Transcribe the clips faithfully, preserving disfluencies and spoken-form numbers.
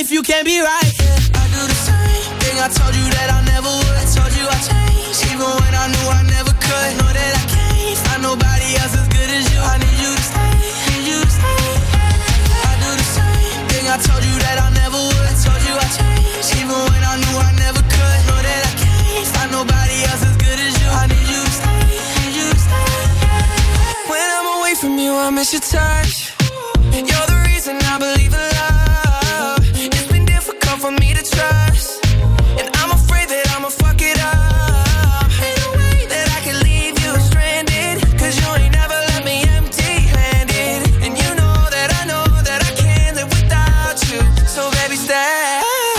if you can't be right. Yeah, I do the same thing I told you that I never would. I told you I changed, even when I knew I never could. Know that I can't find nobody else as good as you. I need you to stay, need you to stay. I do the same thing I told you that I never would. I told you I changed, even when I knew I never could. Know that I can't find nobody else as good as you. I need you to stay, need you to stay. When I'm away from you, I miss your touch. You're the reason I believe in love. It's been difficult for me to trust, and I'm afraid that I'ma fuck it up. Ain't no way that I can leave you stranded, cause you ain't never left me empty-handed. And you know that I know that I can't live without you. So baby, stay.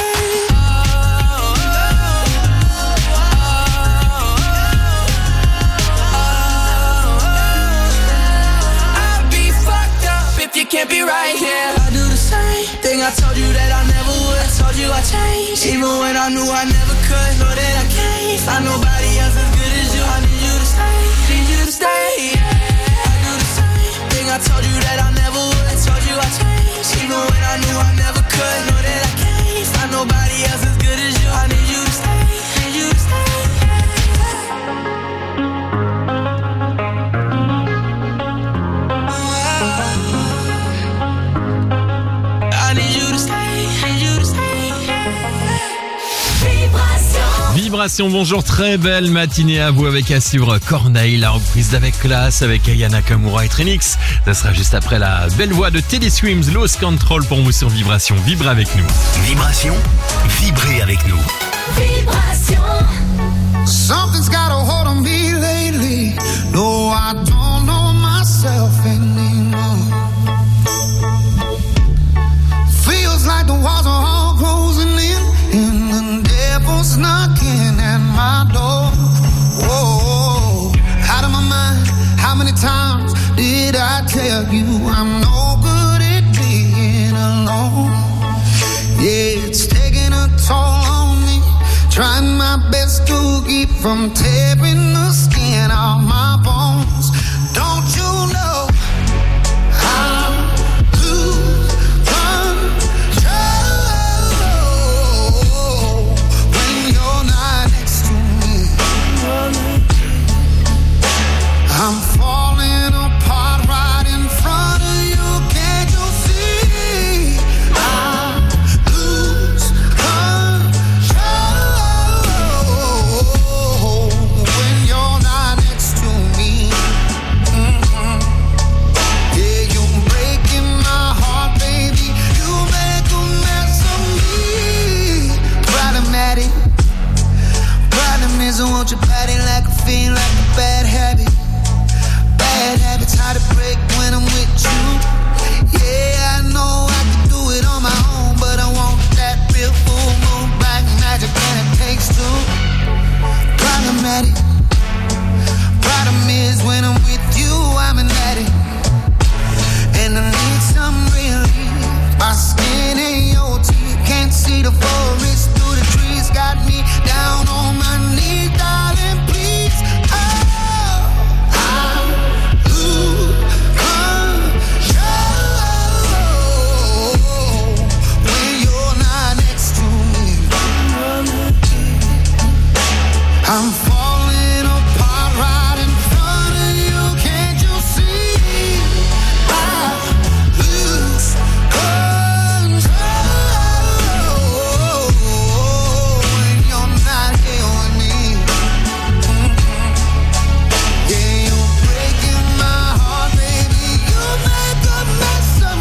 You can't be right here. I do the same thing I told you that I never would. I told you I changed, even when I knew I never could. Know that I can't find nobody else as good as you. I need you to stay, need you to stay. I do the same thing I told you that I never would. I told you I changed, even when I knew I never could. Know that I can't find nobody else as good as you. I need you to stay, need you to stay. Vibration, bonjour, très belle matinée à vous avec à suivre Corneille, la reprise d'Avec Classe avec Aya Nakamura et Trinix. Ça sera juste après la belle voix de Teddy Swims, Lost Control pour vous sur Vibration. Vibrez avec nous. Vibration, vibrez avec nous. Vibration. Something's got a hold on me lately. No, I don't know myself anymore. Feels like the walls are all closing in, and the devil's knocking at my door. Whoa, out of my mind. How many times did I tell you I'm no good at being alone? Yeah, it's taking a toll on me. Trying my best to keep from tearing the skin off my bones. Don't you know I'm lose control when you're not next to me? I'm falling apart right in front of you. Can't you see? I lose control when you're not next to me. Mm-hmm. Yeah, you're breaking my heart, baby. You make a mess of me. Problematic. Problem is I want your body like a fiend, like a bad habit. Bad habits hard to break when I'm with you. Yeah, I know I can do it on my own, but I want that real full moon black magic, and it takes two. Problematic. Problem is when I'm with you, I'm an addict, and I need some relief. My skin ain't your teeth, can't see the forest through the trees. Got me down on my knees, darling, please. Oh, I'm lose control when you're not next to me. I'm falling apart right in front of you. Can't you see? I lose control when you're not here with me. Yeah, you're breaking my heart, baby. You make a mess of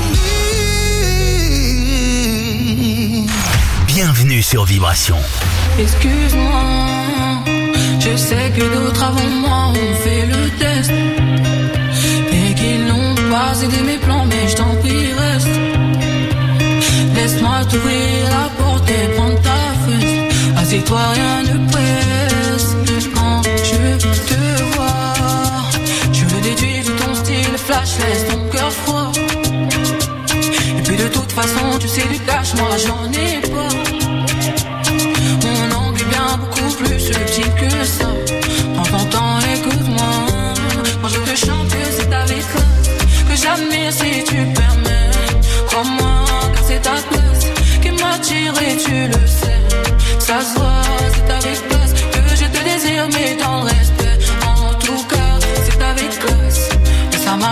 me. Bienvenue sur Vibration. Excuse-moi, je sais que d'autres avant moi ont fait le test et qu'ils n'ont pas aidé mes plans, mais je t'en prie reste. Laisse-moi t'ouvrir la porte et prendre ta fesse. Assieds-toi, rien ne presse. Quand je te vois, je me déduis de ton style flash, laisse ton cœur froid. Et puis de toute façon, tu sais du cash, moi j'en ai pas. Mon angle est bien beaucoup plus subtil que ça. Prends ton temps, écoute-moi. Quand je te chante, c'est ta maîtresse que j'admire si tu permets. Crois-moi, car c'est ta place qui m'a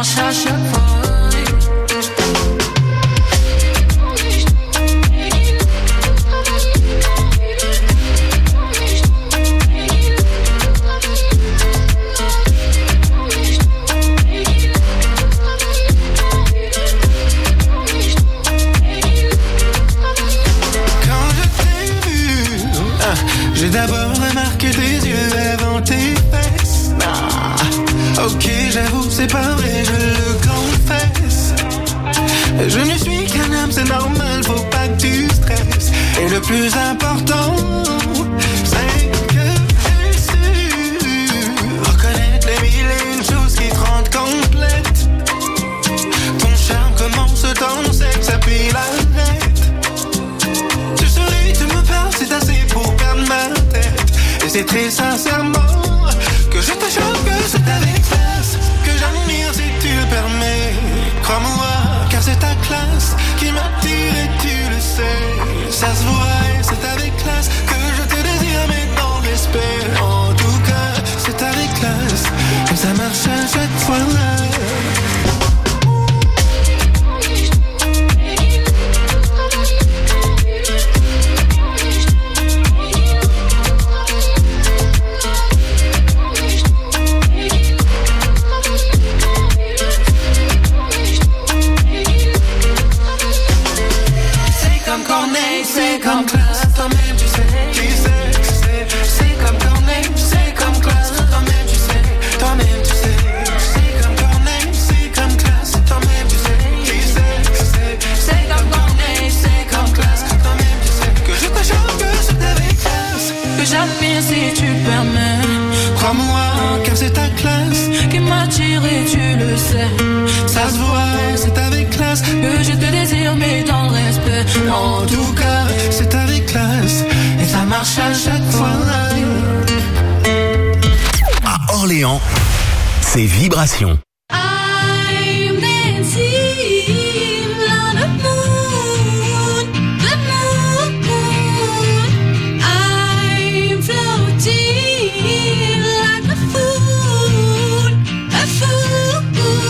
marche à chaque fois. J'ai d'abord remarqué tes yeux avant tes fesses. Ah, ok, j'avoue, c'est pas vrai, je le confesse. Je ne suis qu'un homme, c'est normal, faut pas que tu stresses. Et le plus important, c'est que j'ai su reconnaître les mille et une choses qui te rendent complète. Ton charme commence dans le sexe, ça puis l'arrête. Tu souris, tu me parles, c'est assez pour perdre ma tête. Et c'est très sincèrement que je te choque, que c'est avec classe que j'admire si tu le permets. Crois-moi, car c'est ta classe qui m'attire et tu le sais. Ça se voit et c'est avec classe que je te désire, mais dans le respect. En tout cas, c'est avec classe que ça marche à chaque fois. C'est comme classe, toi-même tu sais, tu sais, tu sais. C'est comme Corneille, c'est comme classe, toi-même tu sais, toi-même tu sais. C'est comme Corneille, c'est comme classe, toi-même tu sais, tu sais, tu sais. C'est comme Corneille, c'est comme classe, toi-même tu sais. Que je te chante, que c'est avec classe, que j'admire si tu permets. Crois-moi, car c'est ta classe qui m'attire et tu le sais. Ça se voit, c'est avec classe que je te désire, mais dans le respect. En tout cas, c'est avec classe et ça marche à chaque fois. À Orléans, c'est Vibration. I'm dancing on the moon, the moon. I'm floating like a fool, a fool.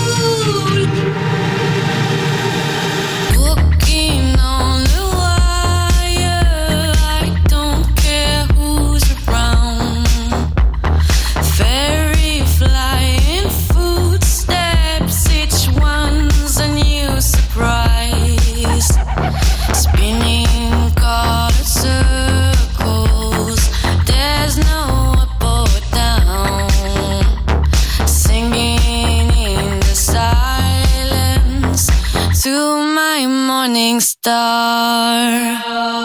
Walking on the wire, I don't care who's around. Fairy flying footsteps, each one's a new surprise. Spinning colored circles, there's no up or down. Singing in the silence to my morning star.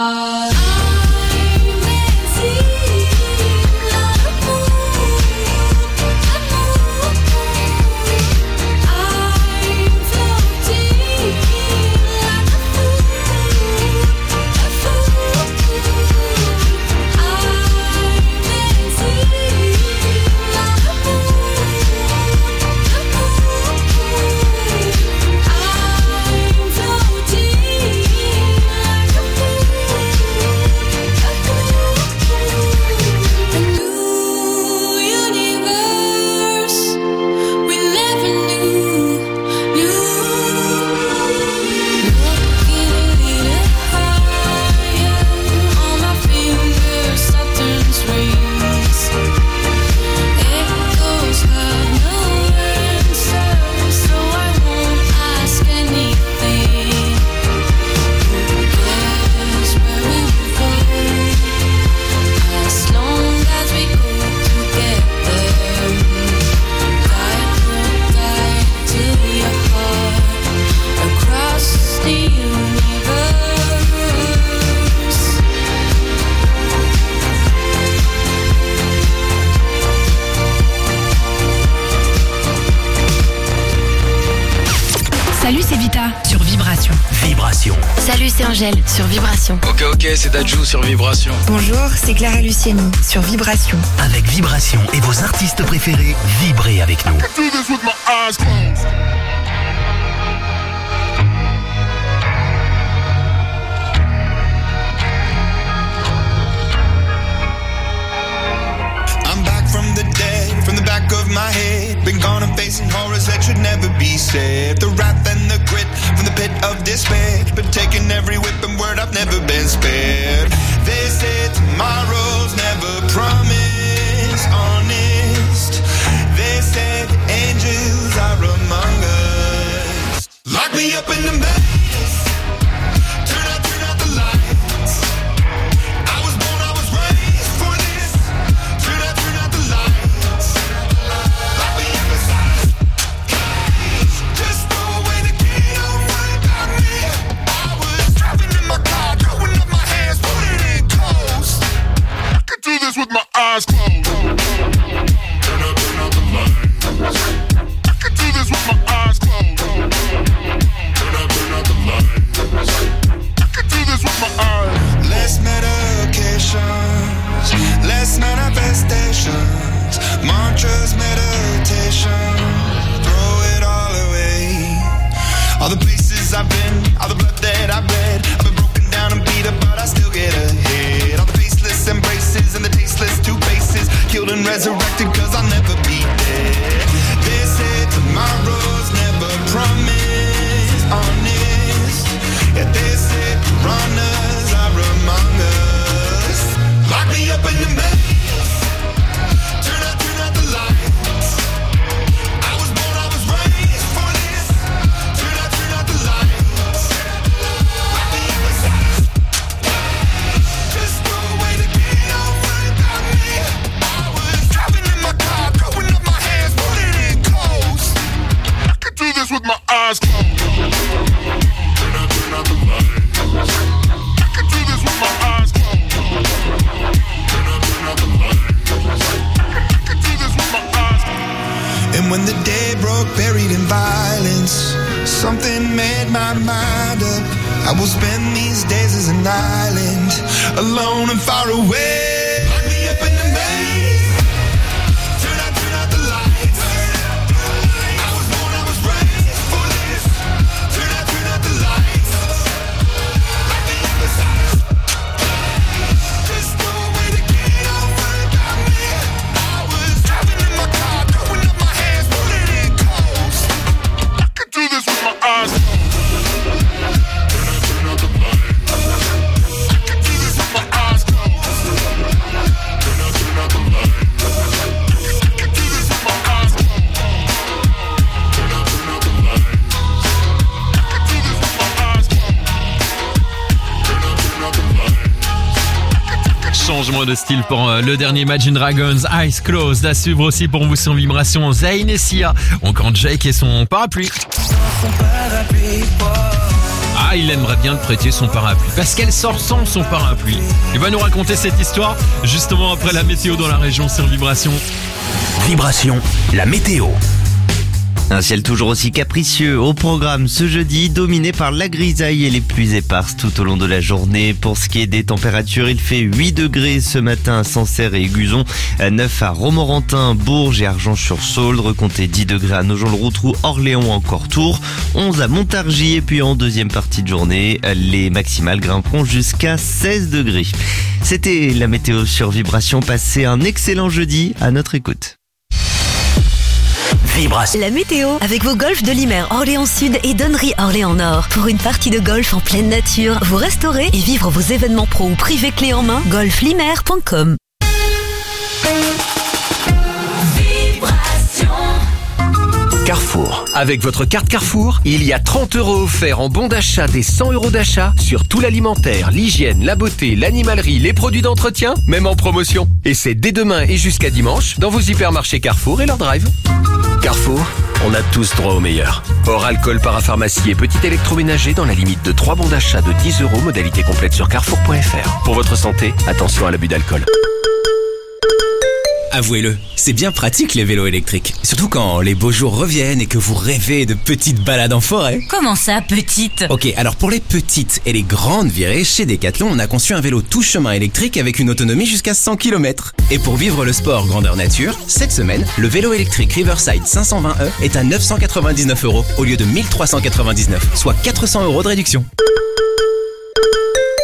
Salut, c'est Vita sur Vibration. Vibration. Salut, c'est Angèle sur Vibration. Ok, ok, c'est Dajou sur Vibration. Bonjour, c'est Clara Luciani sur Vibration. Avec Vibration et vos artistes préférés, vibrez avec nous. I'm back from the dead, from the back of my head. Been gone and facing horrors that should never be said. The wrath and the grit from the pit of despair. Been taking every whip and word, I've never been spared. They say tomorrow's never promised, honest. They say the angels are among us. Lock me up in the maze. Turn out, turn out the lights. I was born, I was raised for this. Turn out, turn out the lights. Lock me up inside a cage. Just throw away the key, don't worry about me. I was driving in my car, throwing up my hands, putting it in close. I could do this with my eyes closed. Turn out, turn out the lights. I could do this with my eyes closed. Turn out, turn out the lights. I could do this with my eyes. Less medications, less manifestations, mantras, meditation, throw it all away. All the places I've been, all the blood that I've bled, I've been broken down and beat up, but I still get ahead. All the faceless embraces and the tasteless two faces, killed and resurrected, cause I'll never be dead. They say tomorrow's never promised, honest. Yeah, they say piranhas are among us. Lock me up in the maze. Turn out, turn out the lights. I was born, I was raised for this. Turn out, turn out the lights. Lock me up inside a cage. Just throw away the key, don't worry about me. I was driving in my car, throwing up my hands, putting it in close. I could do this with my eyes closed. Turn out, turn out the lights. I could do this with my eyes closed. Turn out, turn out the lights. I could do this with my eyes closed. And when the day broke, buried in violence, something made my mind up. I will spend these days as an island, alone and far away. Lock me up in the maze. Turn out, turn out the lights. I was born, I was raised for this. Turn out, turn out the lights. Lock me up inside a cage. Just throw away the key, don't worry about me. I was driving in my car, throwing up my hands, putting it in close. I could do this with my eyes closed. Turn out, turn out the lights. I could do this with my eyes closed. Turn out, turn out the lights. I could do this with my eyes closed. Turn out, turn out the lights. I could do this with my eyes closed. Turn out, turn out the lights. Changement de style pour euh, le dernier Imagine Dragons, Eyes Closed. À suivre aussi pour vous sur Vibration, Zayn et Sia. On compte Jake et son parapluie. Ah, il aimerait bien te prêter son parapluie parce qu'elle sort sans son parapluie. Il va nous raconter cette histoire justement après la météo dans la région sur Vibration. Vibration, la météo. Un ciel toujours aussi capricieux au programme ce jeudi, dominé par la grisaille et les pluies éparses tout au long de la journée. Pour ce qui est des températures, il fait huit degrés ce matin à Sancerre et Aiguzon, neuf à Romorantin, Bourges et Argenches-sur-Sauldre, comptez dix degrés à Nogent-le-Rotrou, Orléans, encore Tours, onze à Montargis et puis en deuxième partie de journée, les maximales grimperont jusqu'à seize degrés. C'était la météo sur Vibration, passez un excellent jeudi à notre écoute. Vibration. La météo avec vos golfs de Limer, Orléans Sud et Donnery Orléans Nord. Pour une partie de golf en pleine nature, vous restaurez et vivre vos événements pro ou privés clés en main, golf limer point com. Carrefour. Avec votre carte Carrefour, il y a trente euros offerts en bon d'achat des cent euros d'achat sur tout l'alimentaire, l'hygiène, la beauté, l'animalerie, les produits d'entretien, même en promotion. Et c'est dès demain et jusqu'à dimanche dans vos hypermarchés Carrefour et leur drive. Carrefour, on a tous droit au meilleur. Hors alcool, parapharmacie et petit électroménager dans la limite de trois bons d'achat de dix euros, modalité complète sur carrefour point f r. Pour votre santé, attention à l'abus d'alcool. Avouez-le, c'est bien pratique les vélos électriques. Surtout quand les beaux jours reviennent et que vous rêvez de petites balades en forêt. Comment ça, petite ? Ok, alors pour les petites et les grandes virées, chez Decathlon, on a conçu un vélo tout chemin électrique avec une autonomie jusqu'à cent kilomètres. Et pour vivre le sport grandeur nature, cette semaine, le vélo électrique Riverside cinq cent vingt E est à neuf cent quatre-vingt-dix-neuf euros au lieu de mille trois cent quatre-vingt-dix-neuf, soit quatre cents euros de réduction.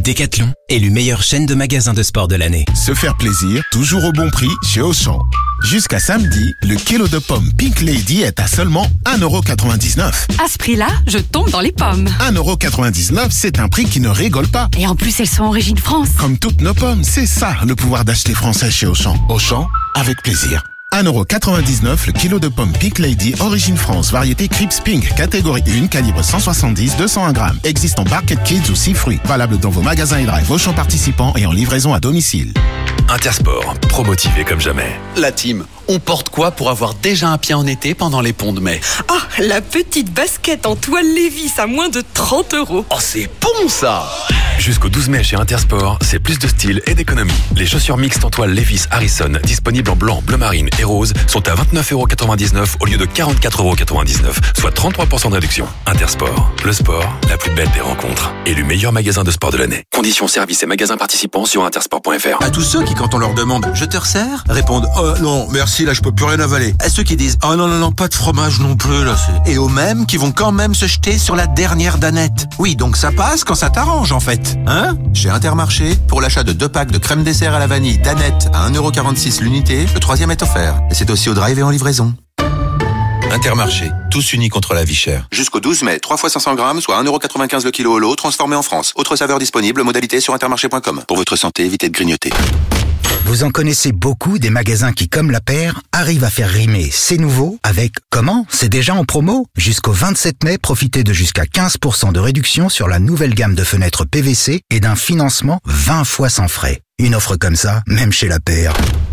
Décathlon, élu meilleure chaîne de magasins de sport de l'année. Se faire plaisir, toujours au bon prix chez Auchan. Jusqu'à samedi, le kilo de pommes Pink Lady est à seulement un euro quatre-vingt-dix-neuf. À ce prix-là, je tombe dans les pommes. un euro quatre-vingt-dix-neuf, c'est un prix qui ne rigole pas. Et en plus, elles sont origine France. Comme toutes nos pommes, c'est ça le pouvoir d'acheter français chez Auchan. Auchan, avec plaisir. un euro quatre-vingt-dix-neuf le kilo de pommes Pink Lady, origine France, variété Crips Pink, catégorie un, calibre cent soixante-dix à deux cent un grammes. Existe en Barquette Kids ou six fruits. Valable dans vos magasins et drive Auchan participants et en livraison à domicile. Intersport, pro-motivé comme jamais. La team, on porte quoi pour avoir déjà un pied en été pendant les ponts de mai? Ah, la petite basket en toile Levi's à moins de trente euros. Oh, c'est bon ça! Jusqu'au douze mai chez Intersport, c'est plus de style et d'économie. Les chaussures mixtes en toile Levi's Harrison, disponibles en blanc, bleu marine et rose, sont à vingt-neuf euros quatre-vingt-dix-neuf au lieu de quarante-quatre euros quatre-vingt-dix-neuf, soit trente-trois pour cent de réduction. Intersport, le sport, la plus belle des rencontres. Élu meilleur magasin de sport de l'année. Conditions, services et magasins participants sur intersport point f r. À tous ceux qui, quand on leur demande « Je te resserre ?» répondent « Oh non, merci, là je peux plus rien avaler ». À ceux qui disent « Oh non, non, non, pas de fromage non plus, là c'est... » Et aux mêmes qui vont quand même se jeter sur la dernière danette. Oui, donc ça passe quand ça t'arrange en fait. Hein? Chez Intermarché, pour l'achat de deux packs de crème dessert à la vanille danette à un euro quarante-six l'unité, le troisième est offert. Et c'est aussi au drive et en livraison. Intermarché, tous unis contre la vie chère. Jusqu'au douze mai, trois fois cinq cents grammes, soit un euro quatre-vingt-quinze le kilo au lot, transformé en France. Autre saveur disponible, modalité sur intermarché point com. Pour votre santé, évitez de grignoter. Vous en connaissez beaucoup des magasins qui, comme la paire, arrivent à faire rimer c'est nouveau avec comment? C'est déjà en promo? Jusqu'au vingt-sept mai, profitez de jusqu'à quinze pour cent de réduction sur la nouvelle gamme de fenêtres P V C et d'un financement vingt fois sans frais. Une offre comme ça, même chez la paire,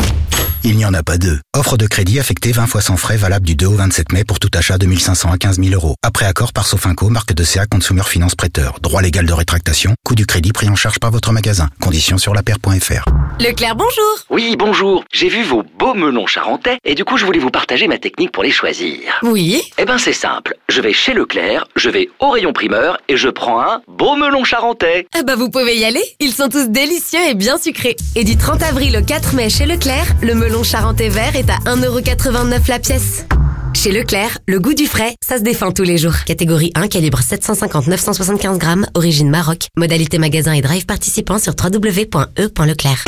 il n'y en a pas deux. Offre de crédit affectée vingt fois sans frais, valable du deux au vingt-sept mai pour tout achat de mille cinq cents à quinze mille euros. Après accord par Sofinco, marque de C A Consumer Finance Prêteur. Droit légal de rétractation, coût du crédit pris en charge par votre magasin. Conditions sur la paire point f r. Leclerc, bonjour. Oui, bonjour. J'ai vu vos beaux melons charentais et du coup je voulais vous partager ma technique pour les choisir. Oui. Eh ben c'est simple. Je vais chez Leclerc, je vais au rayon primeur et je prends un beau melon charentais. Ah bah vous pouvez y aller. Ils sont tous délicieux et bien sucrés. Et du trente avril au quatre mai chez Leclerc, le melon charentais vert est à un euro quatre-vingt-neuf la pièce. Chez Leclerc, le goût du frais, ça se défend tous les jours. Catégorie un, calibre sept cent cinquante à neuf cent soixante-quinze grammes, origine Maroc. Modalité magasin et drive participant sur w w w point e point leclerc.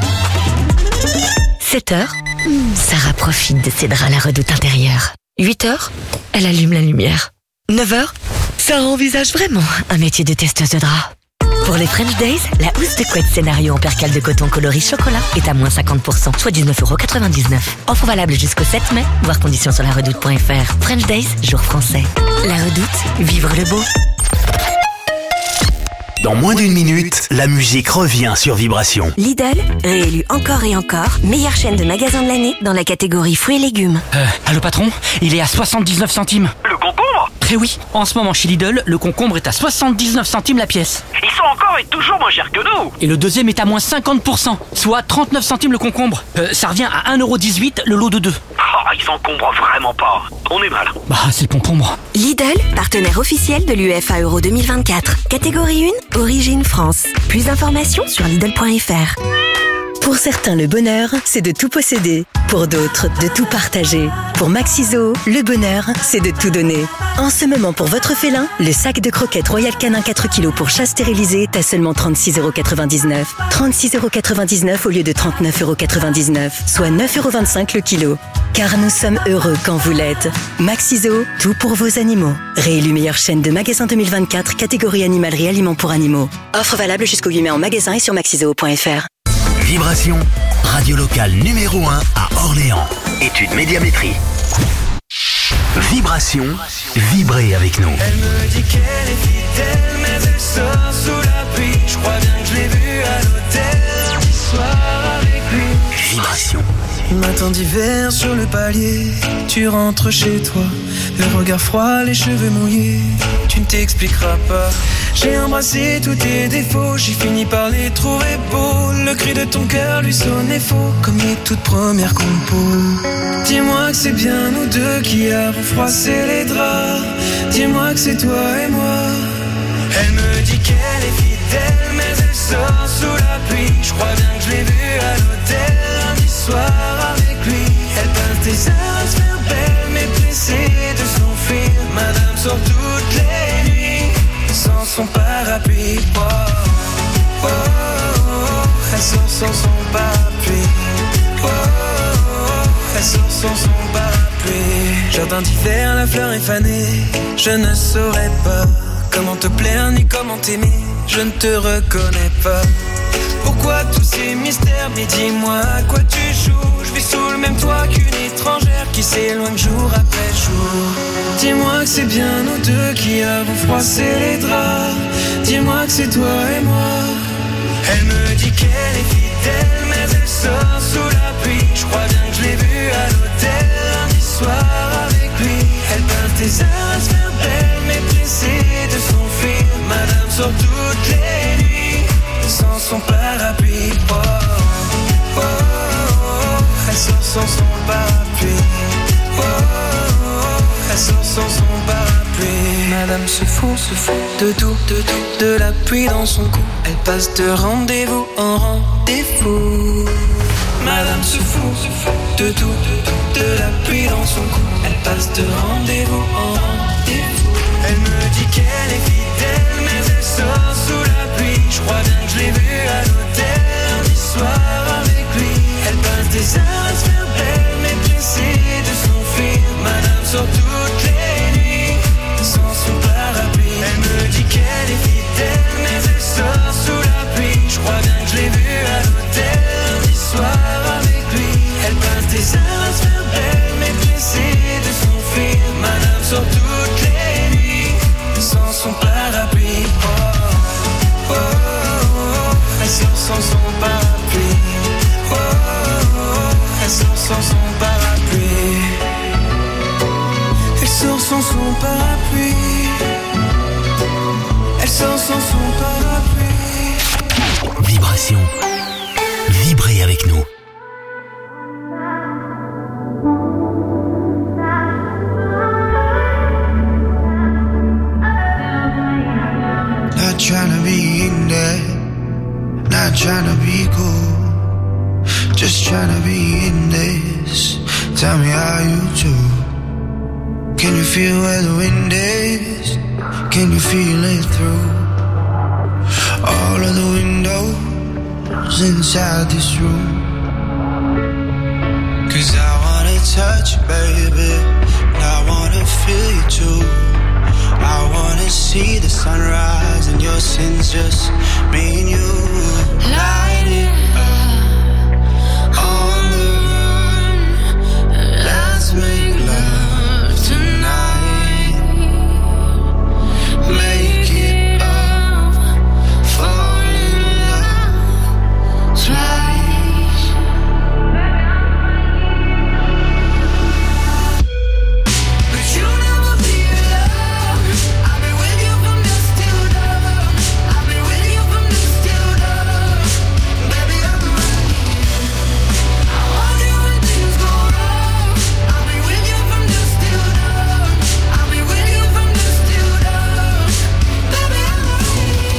sept heures, Sarah profite de ses draps à la redoute intérieure. huit heures, elle allume la lumière. neuf heures, Sarah envisage vraiment un métier de testeuse de draps. Pour les French Days, la housse de couette scénario en percale de coton coloris chocolat est à moins cinquante pour cent, soit dix-neuf euros quatre-vingt-dix-neuf. Offre valable jusqu'au sept mai, voir conditions sur la redoute point f r. French Days, jour français. La redoute, vivre le beau. Dans moins d'une minute, la musique revient sur Vibration. Lidl, réélu encore et encore, meilleure chaîne de magasins de l'année dans la catégorie fruits et légumes. Euh, allô patron, il est à soixante-dix-neuf centimes. Le concombre? Eh oui, en ce moment chez Lidl, le concombre est à soixante-dix-neuf centimes la pièce. Ils sont encore et toujours moins chers que nous. Et le deuxième est à moins cinquante pour cent, soit trente-neuf centimes le concombre. Euh, ça revient à un euro dix-huit le lot de deux. Oh, ils s'encombrent vraiment pas. On est mal. Bah, c'est le concombre. Lidl, partenaire officiel de l'U E F A Euro deux mille vingt-quatre. Catégorie un, origine France. Plus d'informations sur Lidl point f r. Pour certains, le bonheur, c'est de tout posséder. Pour d'autres, de tout partager. Pour Maxiso, le bonheur, c'est de tout donner. En ce moment, pour votre félin, le sac de croquettes Royal Canin quatre kilos pour chat stérilisé est à seulement trente-six euros quatre-vingt-dix-neuf. trente-six euros quatre-vingt-dix-neuf au lieu de trente-neuf euros quatre-vingt-dix-neuf, soit neuf euros vingt-cinq le kilo. Car nous sommes heureux quand vous l'êtes. Maxiso, tout pour vos animaux. Réélu meilleure chaîne de magasins deux mille vingt-quatre, catégorie animalerie aliments pour animaux. Offre valable jusqu'au huit mai en magasin et sur maxiso point f r. Vibration, radio locale numéro un à Orléans. Étude médiamétrie. Vibration, vibrez avec nous. Elle me dit qu'elle est fidèle, mais elle sort sous la pluie. Je crois bien que je l'ai vue à l'hôtel lundi soir avec lui. Vibration. Matin d'hiver sur le palier, tu rentres chez toi, le regard froid, les cheveux mouillés, tu ne t'expliqueras pas. J'ai embrassé tous tes défauts, j'ai fini par les trouver beaux. Le cri de ton cœur lui sonnait faux, comme les toutes premières compos. Dis-moi que c'est bien nous deux qui avons froissé les draps. Dis-moi que c'est toi et moi. Elle me dit qu'elle est fidèle, mais elle sort sous la pluie. Je crois bien que je l'ai vue à l'hôtel lundi soir avec lui. Elle passe des heures à se faire belle, mais pressée de s'enfuir. Madame sort toutes les nuits sans son parapluie. Oh, elle sort sans son parapluie. Oh, oh, oh, elle sort sans son parapluie. Jardin d'hiver, la fleur est fanée. Je ne saurais pas comment te plaire ni comment t'aimer. Je ne te reconnais pas. Pourquoi tous ces mystères? Mais dis-moi à quoi tu joues. Je vis sous le même toit qu'une étrangère qui s'éloigne jour après jour. Dis-moi que c'est bien nous deux qui avons froissé les draps. Dis-moi que c'est toi et moi. Elle me dit qu'elle est fidèle, mais elle sort sous la pluie. Je crois bien que je l'ai vue à l'hôtel lundi soir avec lui. Elle peint tes heures à se faire belle, mais pressée de s'enfuir. Madame sort toutes les nuits sans son parapluie. Oh, oh, oh, oh, elle sort sans son parapluie. Oh, oh, oh, elle sort sans son parapluie. Madame se fout, se fout de tout, de tout, de la pluie dans son cou. Elle passe de rendez-vous en rendez-vous. Madame se fout, se fout de tout, de tout, de la pluie dans son cou. Elle passe de rendez-vous en rendez-vous. Elle me dit qu'elle est fidèle, mais elle sort sous la pluie. Je crois bien que je l'ai vue à l'hôtel lundi soir avec lui. Elle passe des heures à se faire belle, mais pressée de s'enfuir. Madame sort toutes les nuits sans son parapluie. Elle me dit qu'elle est fidèle, mais elle sort sous la pluie. Je crois bien que je l'ai vue à l'hôtel lundi soir avec lui. Elle passe des heures à se faire belle, mais pressée de s'enfuir. Madame sort toutes les nuits sans son parapluie. Oh, oh, oh, oh, elle sort sans son parapluie. Oh, oh, oh, elle sort sans son parapluie. Elle sort sans son parapluie. Elle sort sans son parapluie. Vibration. Vibrez avec nous. Not tryna be in there, not tryna be cool, just tryna be in this. Tell me how you do. Can you feel where the wind is? Can you feel it through all of the windows inside this room? Cause I wanna touch you, baby, and I wanna feel you too. I wanna see the sunrise and your sins, just me and you. Light it up on the run. Let's make love tonight. Make it up, fall in love twice. But you never be alone. I've been with you from dusk till dawn. I've been with you from dusk till dawn. Baby, I'm running. I want you when things go wrong. I'll be with you from dusk till dawn. I'll be with you from dusk till dawn. Baby, I'm running.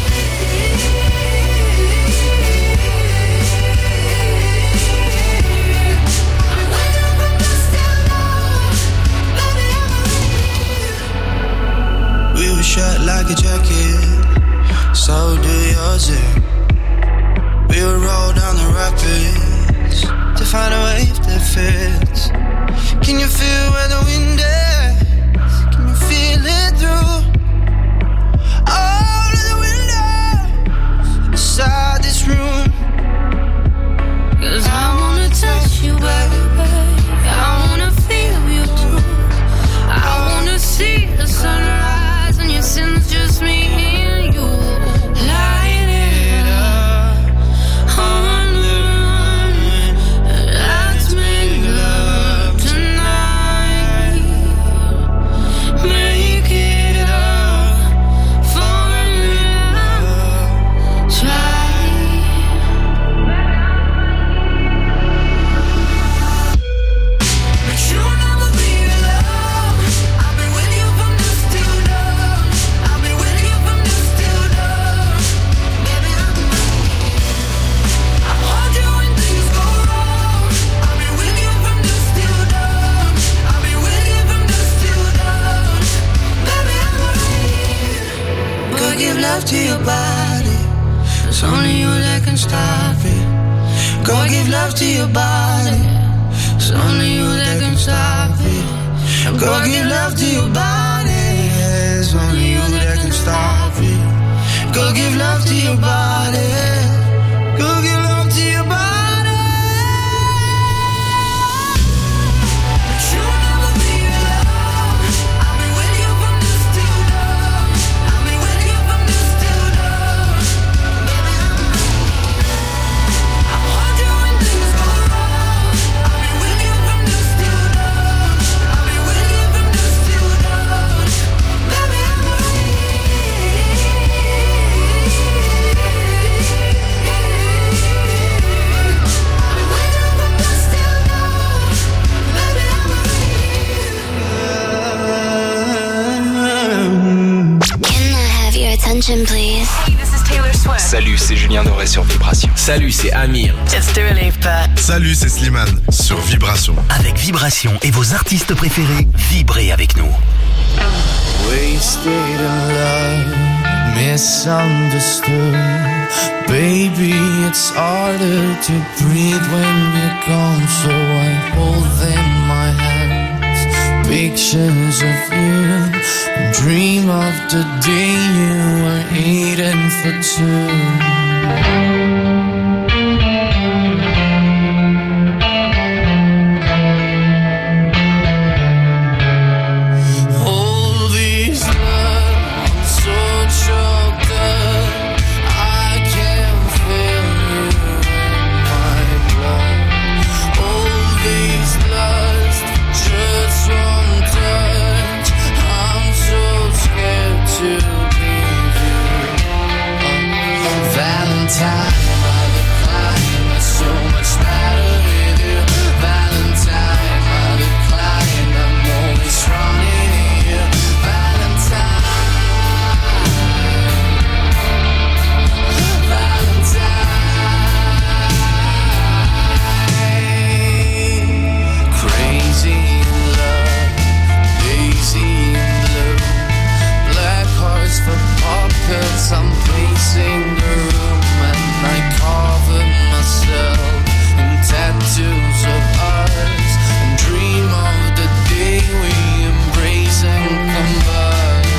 I'm with you from dusk till dawn. Baby, I'm running. We were shut like a jacket, so do yours. Yeah. We would roll down the rapids to find a wave that fits. Can you feel where the wind is? Can you feel it through all of the windows inside this room? Cause I wanna touch you, baby. I wanna feel you too. I wanna see the sunrise and your sins, just me and you. Light it up on the run. Let's make love tonight. Make it up, fall in love, try. But you'll never be alone. I've been with you from dusk till dawn. I've been with you from dusk till dawn. Baby, I'm running. I want you when things go wrong. I've been with you from dusk till dawn. I've been with you from dusk till dawn. Baby, I'm running. Go give love to your body. It's only you that can stop it. Go give love to your body. It's only you that can stop it. Go give love to your body. It's only you that can stop it. Go give love to your body. Go give love to your body. Attention, please. Hey, this is Taylor Swift. Salut, c'est Julien Doré sur Vibration. Salut, c'est Amir. It's Dua Lipa. Salut, c'est Slimane sur Vibration. Avec Vibration et vos artistes préférés, vibrez avec nous. Wasted in love, misunderstood. Baby, it's harder to breathe when you're gone, so I hold in my hands pictures of you. Dream of the day you were eating for two. I'm pacing the room and I cover myself in tattoos of ours and dream of the day we embrace and combine.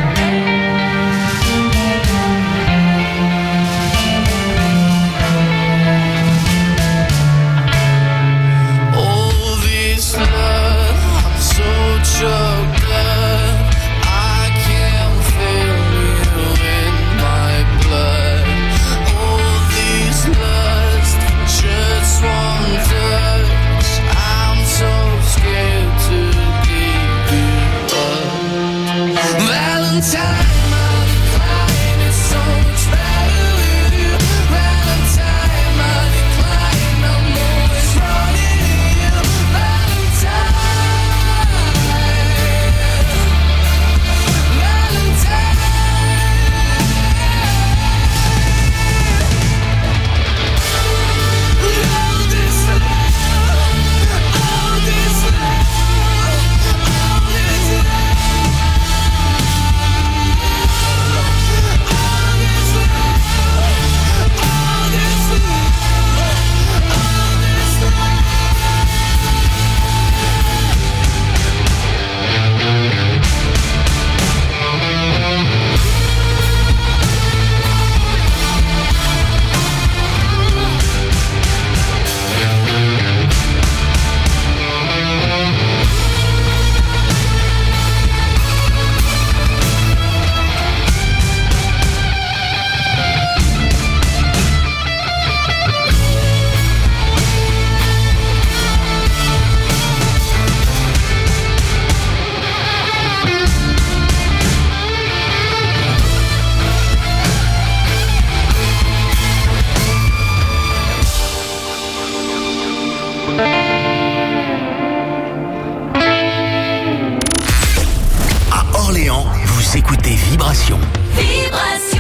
All this love, I'm so choked up. I can't feel you in my blood. All this lust, just one touch. I'm so scared to give you up. Valentine, my decline is so much better with you. Valentine, my decline, I'm always running to you. Valentine, Valentine. All this love, all this love, all this love, all this love, all this love, all this love. À Orléans, vous écoutez Vibration. Vibration.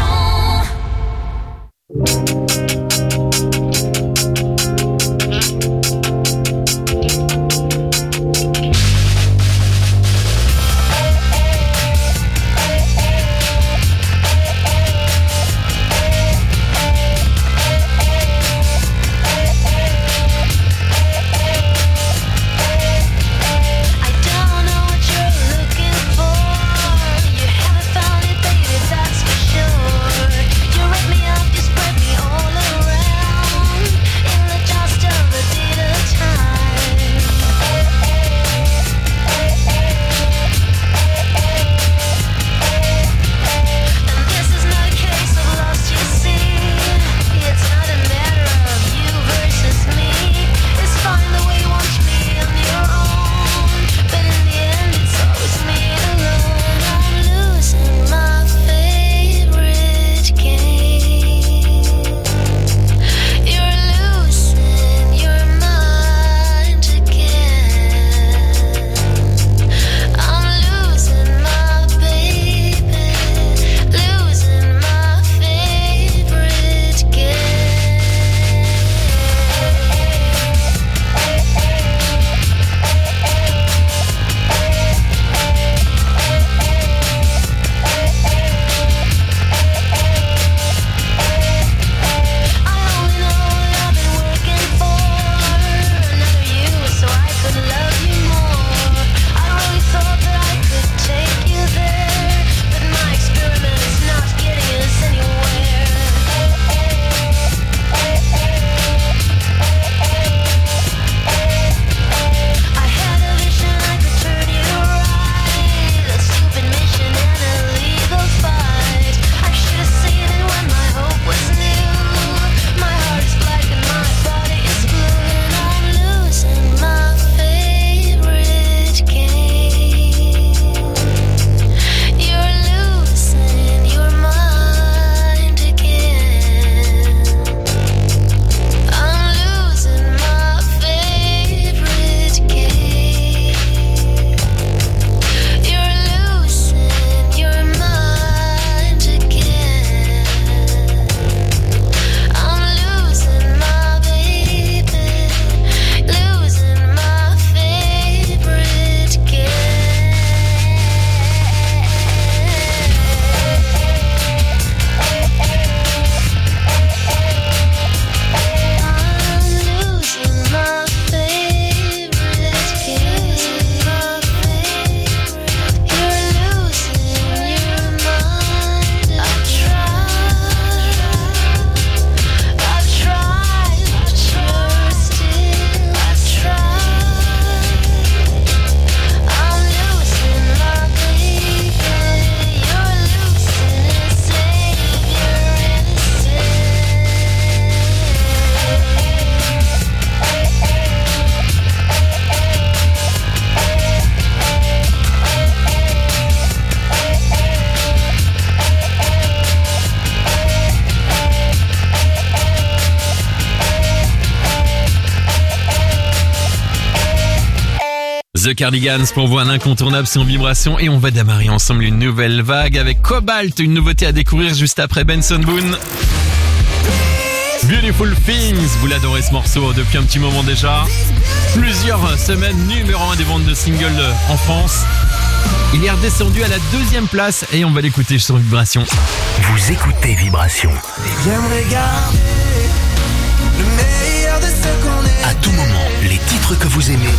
The Cardigans pour vous un incontournable sans vibration et on va démarrer ensemble une nouvelle vague avec Cobalt, une nouveauté à découvrir juste après Benson Boone. Beautiful Things, vous l'adorez ce morceau depuis un petit moment déjà. Plusieurs semaines numéro un des ventes de singles en France. Il est redescendu à la deuxième place et on va l'écouter sur Vibration. Vous écoutez Vibration. Viens me regarder, le meilleur de ce qu'on est. À tout moment, les titres que vous aimez.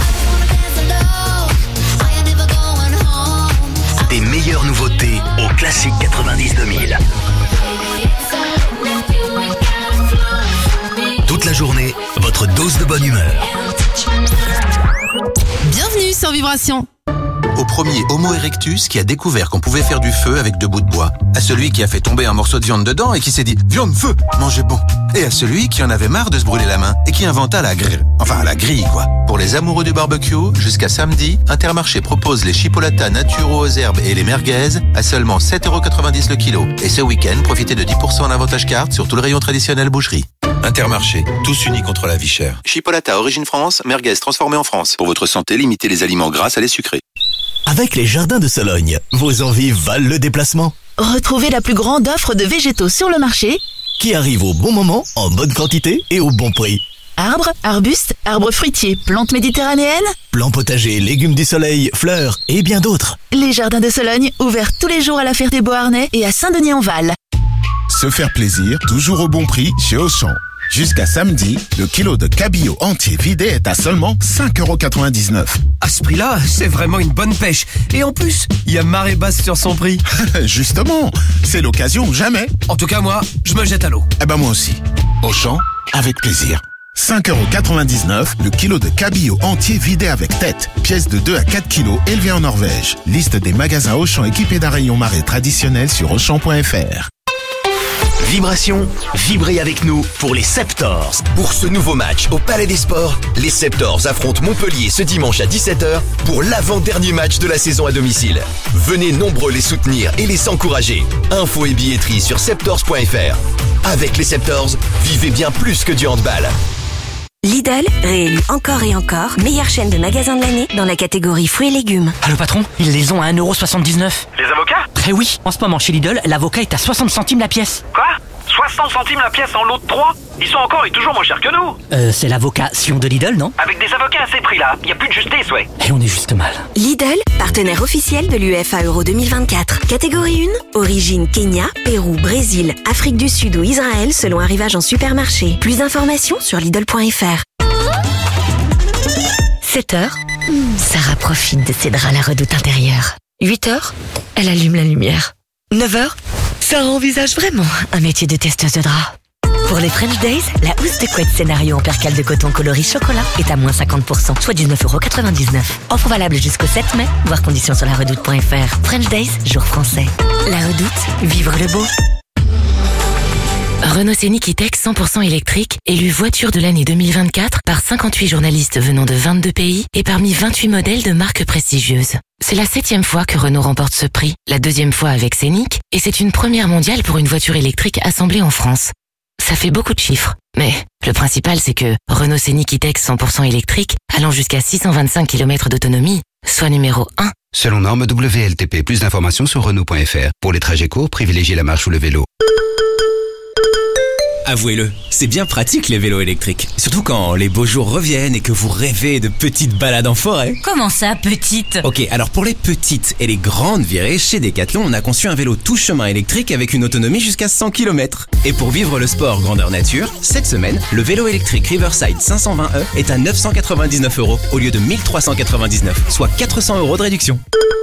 Des meilleures nouveautés au classique quatre-vingt-dix deux mille. Toute la journée, votre dose de bonne humeur. Bienvenue sur Vibration. Au premier Homo erectus qui a découvert qu'on pouvait faire du feu avec deux bouts de bois. À celui qui a fait tomber un morceau de viande dedans et qui s'est dit « Viande, feu, mangez bon !» Et à celui qui en avait marre de se brûler la main et qui inventa la grille. Enfin, la grille, quoi. Pour les amoureux du barbecue, jusqu'à samedi, Intermarché propose les chipolatas naturaux aux herbes et les merguez à seulement sept euros quatre-vingt-dix le kilo. Et ce week-end, profitez de dix pour cent en avantage carte sur tout le rayon traditionnel boucherie. Intermarché, tous unis contre la vie chère. Chipolata origine France, merguez transformée en France. Pour votre santé, limitez les aliments gras à les sucrés. Avec les Jardins de Sologne, vos envies valent le déplacement. Retrouvez la plus grande offre de végétaux sur le marché, qui arrive au bon moment, en bonne quantité et au bon prix. Arbres, arbustes, arbres fruitiers, plantes méditerranéennes, plants potagers, légumes du soleil, fleurs et bien d'autres. Les Jardins de Sologne, ouverts tous les jours à la Ferté-Beauharnais et à Saint-Denis-en-Val. Se faire plaisir, toujours au bon prix chez Auchan. Jusqu'à samedi, le kilo de cabillaud entier vidé est à seulement cinq euros quatre-vingt-dix-neuf. À ce prix-là, c'est vraiment une bonne pêche. Et en plus, il y a marée basse sur son prix. Justement, c'est l'occasion jamais. En tout cas, moi, je me jette à l'eau. Eh ben moi aussi. Auchan, avec plaisir. cinq euros quatre-vingt-dix-neuf, le kilo de cabillaud entier vidé avec tête. Pièce de deux à quatre kilos élevée en Norvège. Liste des magasins Auchan équipés d'un rayon marée traditionnel sur auchan point f r. Vibration, vibrez avec nous pour les Septors. Pour ce nouveau match au Palais des Sports, les Septors affrontent Montpellier ce dimanche à dix-sept heures pour l'avant-dernier match de la saison à domicile. Venez nombreux les soutenir et les encourager. Infos et billetterie sur septors point f r. Avec les Septors, vivez bien plus que du handball. Lidl, réélu encore et encore, meilleure chaîne de magasins de l'année dans la catégorie fruits et légumes. Ah, le patron, ils les ont à un euro soixante-dix-neuf. Les avocats ? Eh oui, en ce moment chez Lidl, l'avocat est à soixante centimes la pièce. Quoi ? soixante centimes la pièce en lot de trois ? Ils sont encore et toujours moins chers que nous. Euh, c'est l'avocat Sion de Lidl, non ? Avec des avocats à ces prix-là, il n'y a plus de justice, ouais. Et on est juste mal. Lidl, partenaire officiel de l'UEFA Euro deux mille vingt-quatre. Catégorie un, origine Kenya, Pérou, Brésil, Afrique du Sud ou Israël selon arrivage en supermarché. Plus d'informations sur Lidl point f r. sept heures, Sarah profite de ses draps à la redoute intérieure. huit heures, elle allume la lumière. neuf heures, Sarah envisage vraiment un métier de testeuse de draps. Pour les French Days, la housse de couette scénario en percale de coton coloris chocolat est à moins cinquante pour cent, soit dix-neuf euros quatre-vingt-dix-neuf. Offre valable jusqu'au sept mai, voir conditions sur la redoute point f r. French Days, jour français. La redoute, vivre le beau. Renault Scénic E-Tech cent pour cent électrique, élu voiture de l'année deux mille vingt-quatre par cinquante-huit journalistes venant de vingt-deux pays et parmi vingt-huit modèles de marques prestigieuses. C'est la septième fois que Renault remporte ce prix, la deuxième fois avec Scénic, et c'est une première mondiale pour une voiture électrique assemblée en France. Ça fait beaucoup de chiffres, mais le principal c'est que Renault Scénic E-Tech cent pour cent électrique, allant jusqu'à six cent vingt-cinq kilomètres d'autonomie, soit numéro un. Selon norme W L T P, plus d'informations sur Renault point f r. Pour les trajets courts, privilégiez la marche ou le vélo. Avouez-le, c'est bien pratique les vélos électriques. Surtout quand les beaux jours reviennent et que vous rêvez de petites balades en forêt. Comment ça, petite ? Ok, alors pour les petites et les grandes virées, chez Decathlon, on a conçu un vélo tout chemin électrique avec une autonomie jusqu'à cent kilomètres. Et pour vivre le sport grandeur nature, cette semaine, le vélo électrique Riverside cinq cent vingt E est à neuf cent quatre-vingt-dix-neuf euros au lieu de mille trois cent quatre-vingt-dix-neuf, soit quatre cents euros de réduction.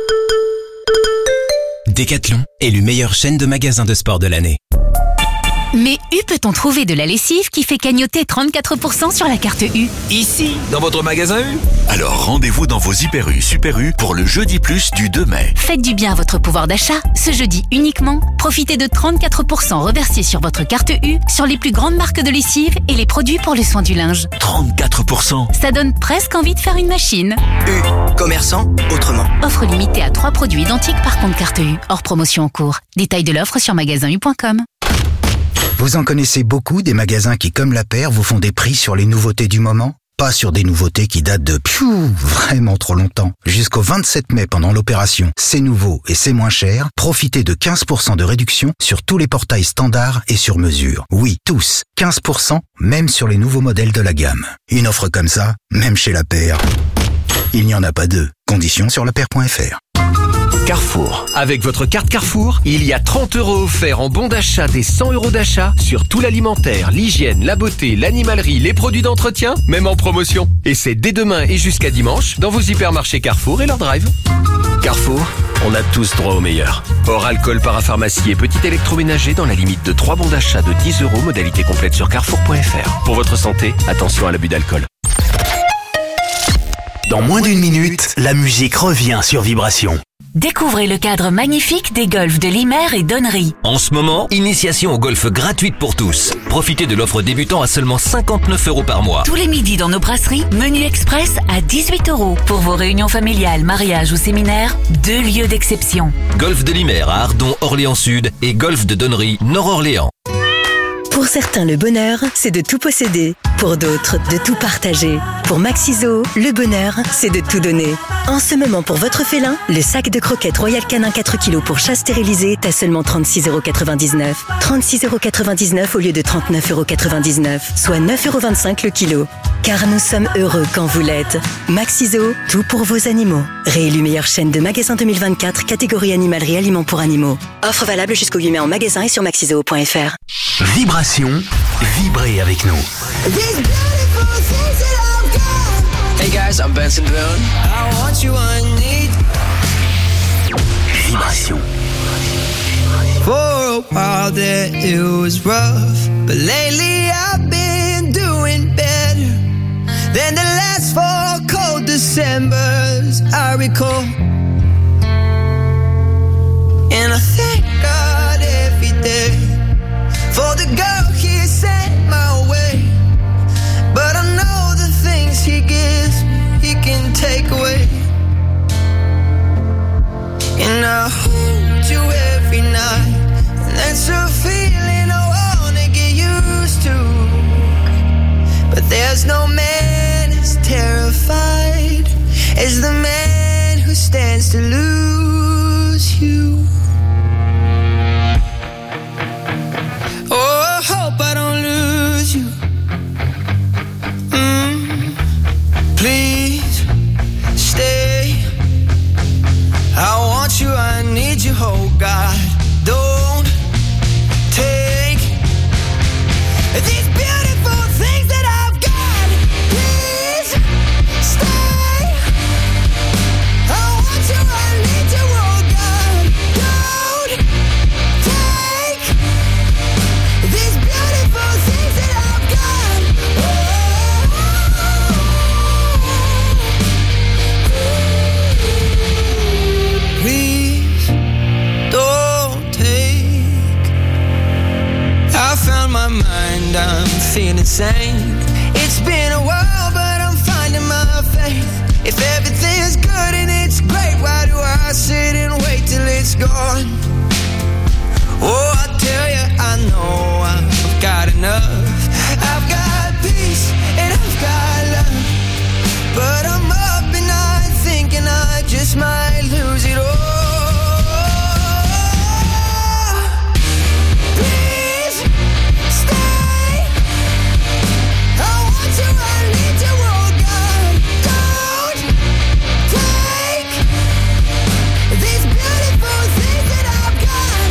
Decathlon, élu meilleure chaîne de magasins de sport de l'année. Mais U peut-on trouver de la lessive qui fait cagnotter trente-quatre pour cent sur la carte U ? Ici, dans votre magasin U. Alors rendez-vous dans vos Hyper U, Super U pour le jeudi plus du deux mai. Faites du bien à votre pouvoir d'achat. Ce jeudi uniquement, profitez de trente-quatre pour cent reversés sur votre carte U sur les plus grandes marques de lessive et les produits pour le soin du linge. trente-quatre pour cent. Ça donne presque envie de faire une machine. U, commerçant autrement. Offre limitée à trois produits identiques par compte carte U. Hors promotion en cours. Détail de l'offre sur magasin u point com. Vous en connaissez beaucoup des magasins qui, comme la paire, vous font des prix sur les nouveautés du moment ? Pas sur des nouveautés qui datent de pfiou, vraiment trop longtemps. Jusqu'au vingt-sept mai pendant l'opération C'est nouveau et c'est moins cher, profitez de quinze pour cent de réduction sur tous les portails standards et sur mesure. Oui, tous. quinze pour cent, même sur les nouveaux modèles de la gamme. Une offre comme ça, même chez La Paire, il n'y en a pas deux. Conditions sur lapaire point f r. Carrefour. Avec votre carte Carrefour, il y a trente euros offerts en bon d'achat des cent euros d'achat sur tout l'alimentaire, l'hygiène, la beauté, l'animalerie, les produits d'entretien, même en promotion. Et c'est dès demain et jusqu'à dimanche dans vos hypermarchés Carrefour et leur drive. Carrefour, on a tous droit au meilleur. Hors alcool, parapharmacie et petit électroménager dans la limite de trois bons d'achat de dix euros, modalité complète sur carrefour point f r. Pour votre santé, attention à l'abus d'alcool. Dans moins d'une minute, la musique revient sur Vibration. Découvrez le cadre magnifique des golfs de Limer et Donnery. En ce moment, initiation au golf gratuite pour tous. Profitez de l'offre débutant à seulement cinquante-neuf euros par mois. Tous les midis dans nos brasseries, menu express à dix-huit euros. Pour vos réunions familiales, mariages ou séminaires, deux lieux d'exception. Golf de Limer à Ardon, Orléans Sud et golf de Donnery, Nord-Orléans. Pour certains, le bonheur, c'est de tout posséder. Pour d'autres, de tout partager. Pour Maxiso, le bonheur, c'est de tout donner. En ce moment, pour votre félin, le sac de croquettes Royal Canin quatre kilos pour chat stérilisé est à seulement trente-six euros quatre-vingt-dix-neuf. trente-six euros quatre-vingt-dix-neuf au lieu de trente-neuf euros quatre-vingt-dix-neuf, soit neuf euros vingt-cinq le kilo. Car nous sommes heureux quand vous l'êtes. Maxiso, tout pour vos animaux. Réélu meilleure chaîne de magasins deux mille vingt-quatre, catégorie animalerie aliments pour animaux. Offre valable jusqu'au huit mai en magasin et sur maxiso point f r. Vibration, vibrez avec nous. Hey guys, I'm Benson Boone. I want you, I need. Vibration. For a while there it was rough, but lately I've been doing better than the last four cold Decembers I recall. And I thank God every day for the girl he sent my way. But I know the things he gives me, he can take away. And I hold you every night, and that's a feeling I wanna get used to. But there's no man as terrified as the man who stands to lose you. Oh, I hope I don't lose you. Mm, please stay. I want you, I need you, oh God. Don't take these beautiful things that I've got. Please stay. I want you, I need you, oh God. Don't take these beautiful things that I've got. Oh. Please don't take. I found my mind, I'm feeling sane. It's been a while, but I'm finding my faith. If everything's good and it's great, why do I sit and wait till it's gone? Oh, I tell you, I know I've got enough. I've got peace and I've got love. But I'm up and I'm thinking I just might lose it all. Please stay. I want you, I need you, oh God. Don't take these beautiful things that I've got.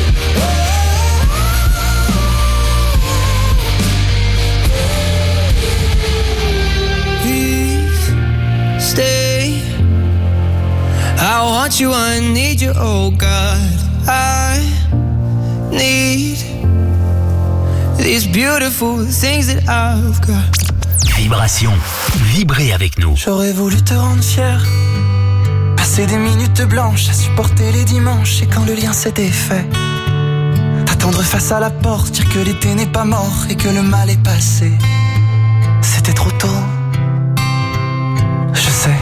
Please stay. I want you, I need you, oh God. I need these beautiful things that I've got. Vibration, vibrez avec nous. J'aurais voulu te rendre fier, passer des minutes blanches à supporter les dimanches. Et quand le lien s'est défait, attendre face à la porte, dire que l'été n'est pas mort et que le mal est passé. C'était trop tôt, je sais.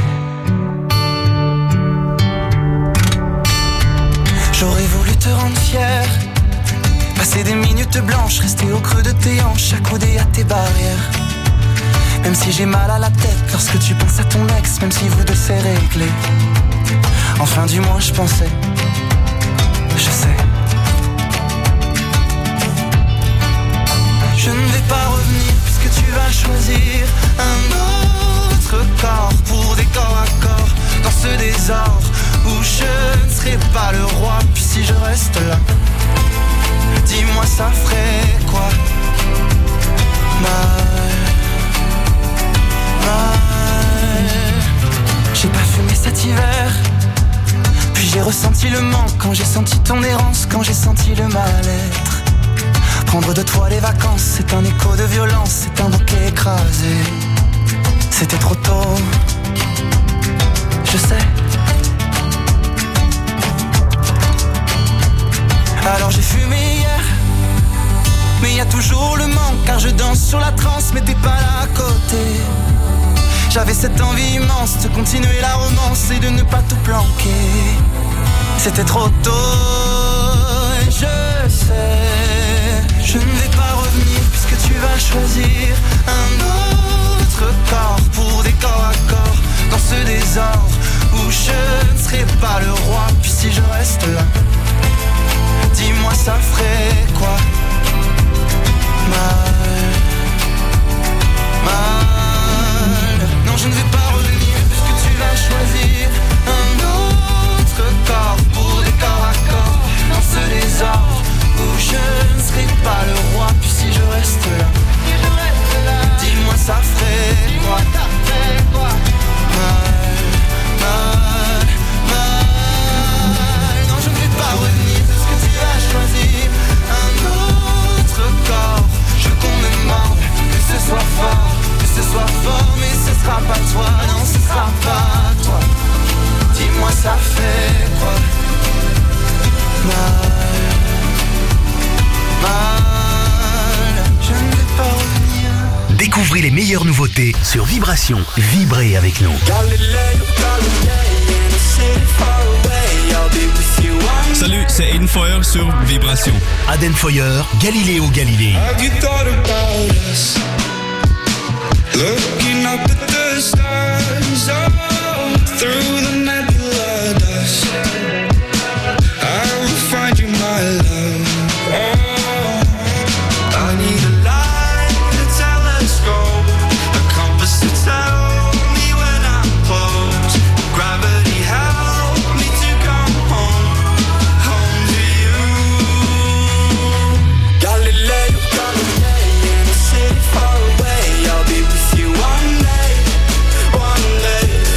J'aurais voulu te rendre fier, passer des minutes blanches, rester au creux de tes hanches, accoudé à tes barrières. Même si j'ai mal à la tête lorsque tu penses à ton ex, même si vous deux c'est réglé. Enfin du moins je pensais, je sais. Je ne vais pas revenir puisque tu vas choisir un autre corps pour des corps à corps dans ce désordre où je ne serai pas le roi. Puis si je reste là, dis-moi ça ferait quoi? Mal, mal. J'ai pas fumé cet hiver, puis j'ai ressenti le manque quand j'ai senti ton errance, quand j'ai senti le mal-être. Prendre de toi les vacances, c'est un écho de violence, c'est un bouquet écrasé. C'était trop tôt, je sais. Alors j'ai fumé hier, mais y a toujours le manque, car je danse sur la transe, mais t'es pas là à côté. J'avais cette envie immense de continuer la romance et de ne pas tout planquer. C'était trop tôt, et je sais. Je ne vais pas revenir puisque tu vas choisir un autre corps pour des corps à corps dans ce désordre où je ne serai pas le roi. Puis si je reste là, dis-moi ça ferait quoi? Mal, mal. Non, je ne vais pas revenir puisque tu vas choisir un autre corps pour des corps à corps dans ce désordre où je ne serai pas le roi. Puis si je reste là, dis-moi ça ferait quoi? Mal, mal, mal. Non, je ne vais pas revenir parce que tu vas choisir un autre corps. Je veux qu'on me morde, que ce soit fort, que ce soit fort, mais ce sera pas toi, non, ce sera pas toi. Dis-moi ça fait quoi? Mal, mal, je ne vais pas revenir. Découvrez les meilleures nouveautés sur Vibration. Vibrez avec nous. Salut, c'est Aiden Foyer sur Vibration. Aden Foyer, Galiléo Galilée. Have you thought about us? Looking up at the stars, oh, through the nebula dust. I will find you, my love. Oh, I need a light, a telescope, a compass to tell me when I'm close. Gravity help me to come home, home to you. Galileo, Galilei, in a city far away. I'll be with you one day, one day.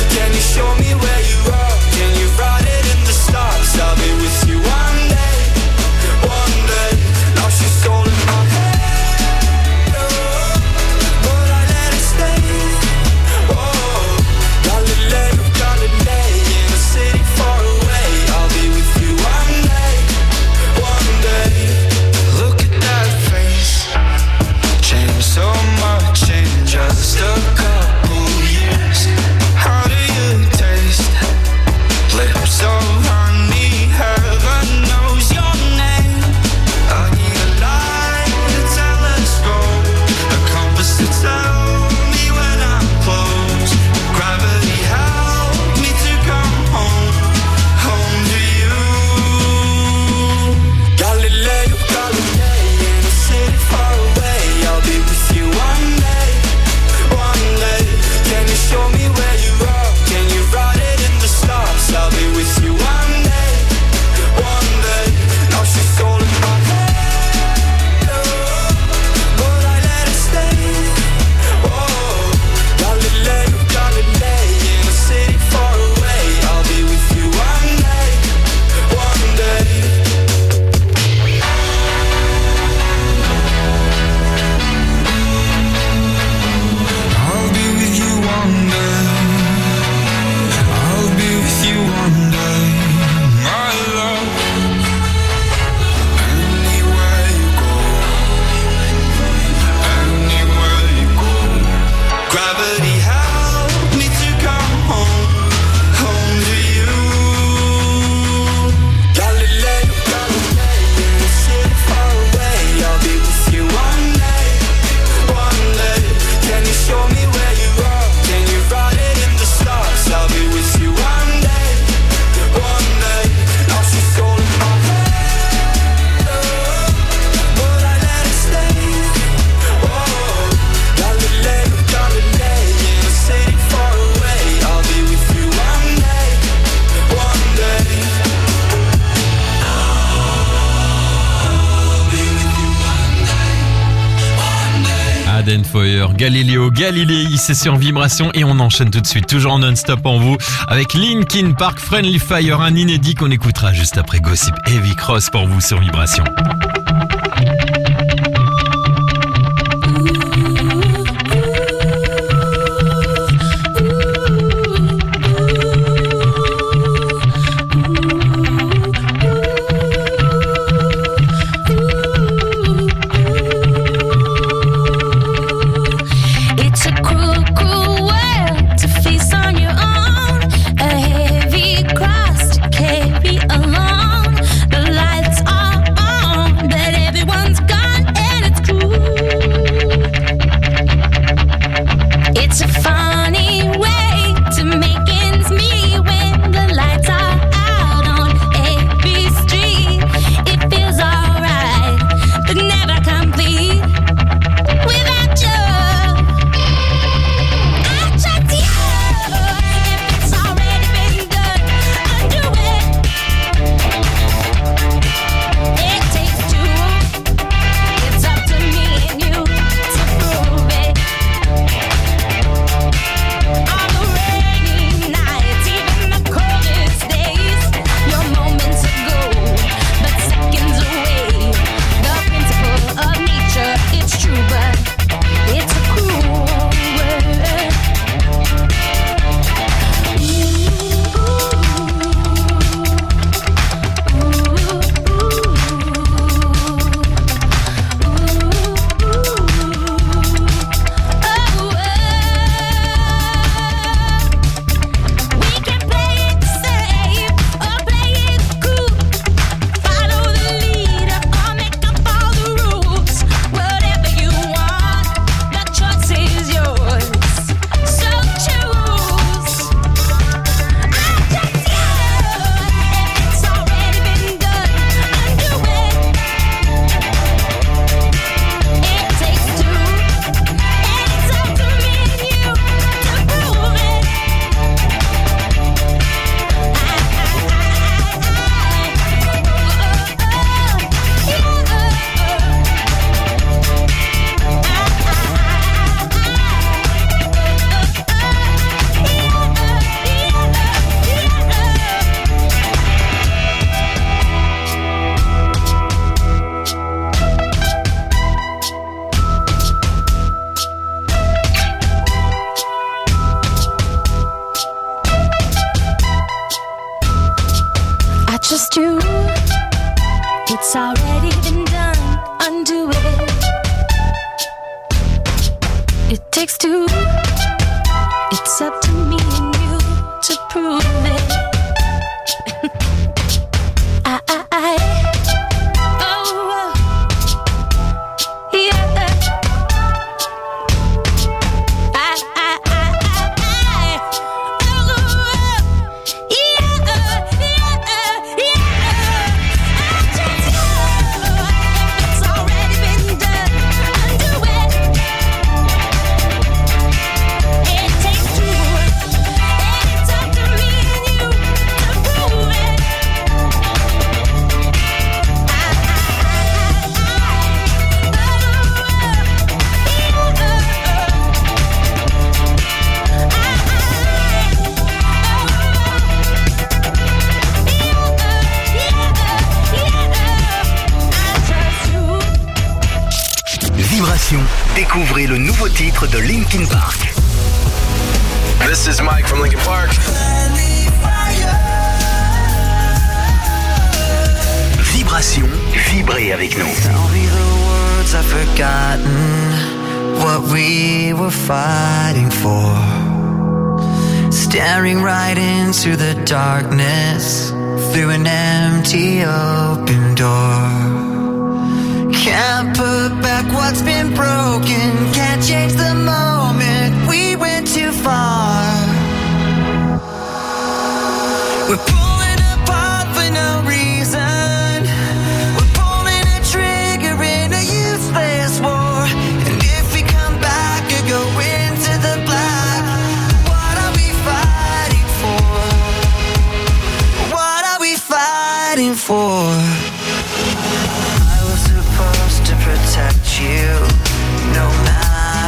Aden Foyer, Galileo, Galilei, c'est sur Vibration et on enchaîne tout de suite, toujours en non-stop en vous, avec Linkin Park, Friendly Fire, un inédit qu'on écoutera juste après Gossip Heavy Cross pour vous sur Vibration. Just you, it's already been done, undo it. It takes two, it's up to me and you to prove it. I, I, I, oh, oh, yeah. I, I, I, I, oh, oh, yeah, yeah. Découvrez le nouveau titre de Linkin Park. This is Mike from Linkin Park. Vibration, vibrez avec nous. Tell me the words I've forgotten, what we were fighting for. Staring right into the darkness, through an empty open door. Can't put back what's been broken, can't change the moment, we went too far. We're pulling apart for no reason, we're pulling a trigger in a useless war. And if we come back or go into the black, what are we fighting for? What are we fighting for? Protect you, no matter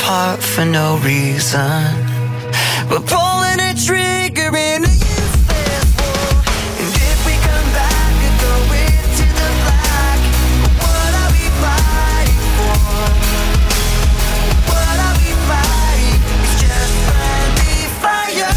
apart for no reason. We're pulling a trigger in a useless war. And if we come back and go into the black, what are we fighting for? What are we fighting? It's just friendly fire.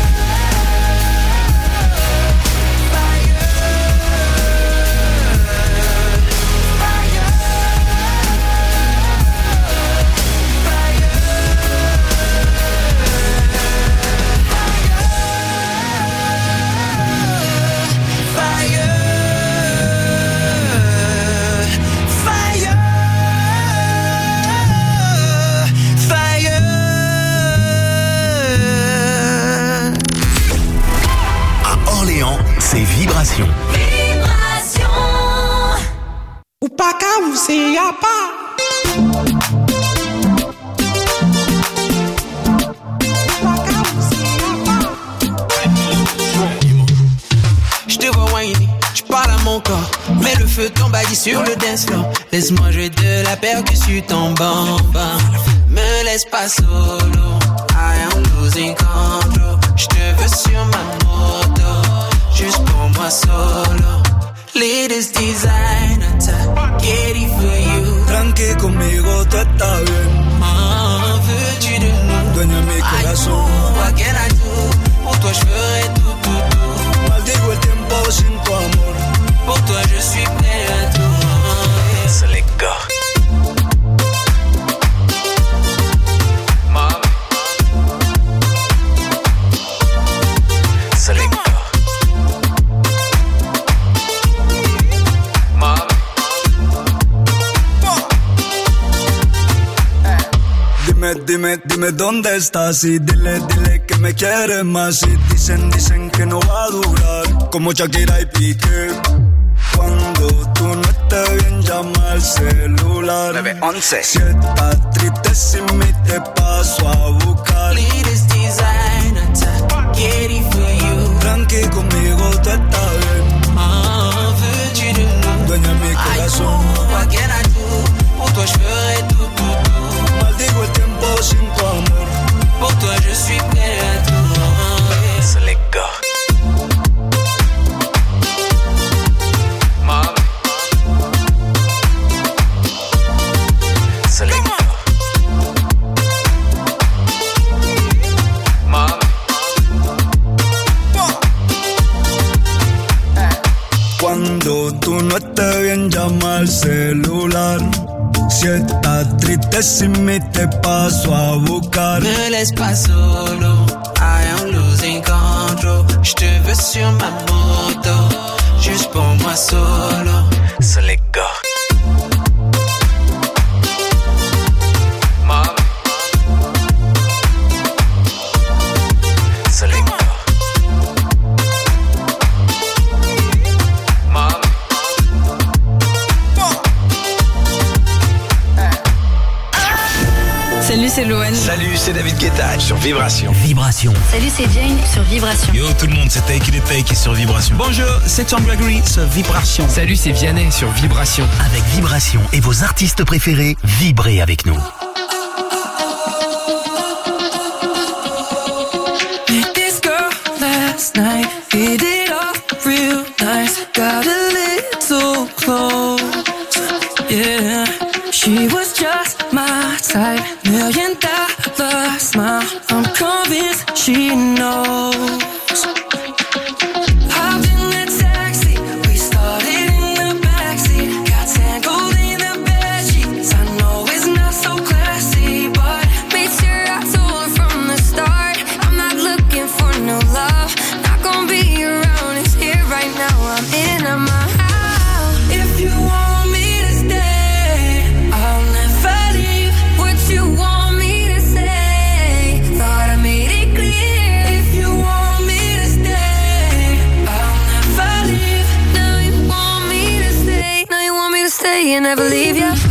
C'est Vibration. Vibration. Ou pas qu'à vous, c'est y'a pas. J'te vois whiny, j'parle à mon corps. Mets le feu t'embadis sur le dance floor. Laisse-moi jouer de la percussion en bamba. Me laisse pas solo. I am losing control. J'te veux sur ma moto. Juste pour moi solo. Latest designer, get it for you. Tranqui conmigo, tú estás bien. Ah, veux-tu de nous? Dueña mi corazón. What can I do? Pour toi je ferai tout, tout, tout. Maldigo el tiempo sin tu amor. Pour toi je suis prêt à tout. C'est les gars. C'est les gars. Dime, dime, dime dónde estás y dile, dile que me quieres más. Y dicen, dicen que no va a durar, como Shakira y Piqué. Cuando tú no estés bien, llama al celular. nueve once. Si estás triste sin mí, te paso a buscar. Latest designer, get it for you. Tranqui conmigo, tú estás bien. Ah, veux-tu de nous? Dueña mi corazón. What can I do? Pour toi je ferai tout, tout, tout. Maldigo el tiempo sin tu amor. Pour toi je suis prêt à tout. C'est les gars. Mami. C'est les gars. Mami. Cuando tú no estés bien, llama al celular. Si estás triste sin mí, te paso a buscar. Me laisse pas solo, I am losing control. J'te veux sur ma moto, juste pour moi solo. C'est les gars. Mami. C'est les gars. Salut, c'est Loane. Salut, c'est David Guetta sur Vibration. Vibration. Salut, c'est Jane sur Vibration. Yo tout le monde, c'est Take It Take sur Vibration. Bonjour, c'est Tom Gregory sur Vibration. Salut, c'est Vianney sur Vibration. Avec Vibration et vos artistes préférés, vibrez avec nous. Met this girl last night, hit it off real nice. Got a little close, yeah. She was just my type, million dollar smile. I'm convinced she knows. Hopped in the taxi, we started in the backseat. Got tangled in the bedsheets. I know it's not so classy, but made sure I told her from the start, I'm not looking for no love. Not gonna be around, it's here right now. I'm in my house. if you want me to stay, I'll never leave. What you want me to say? Thought I made it clear. If you want me to stay, I'll never leave. Now you want me to stay. Now you want me to stay and never leave ya.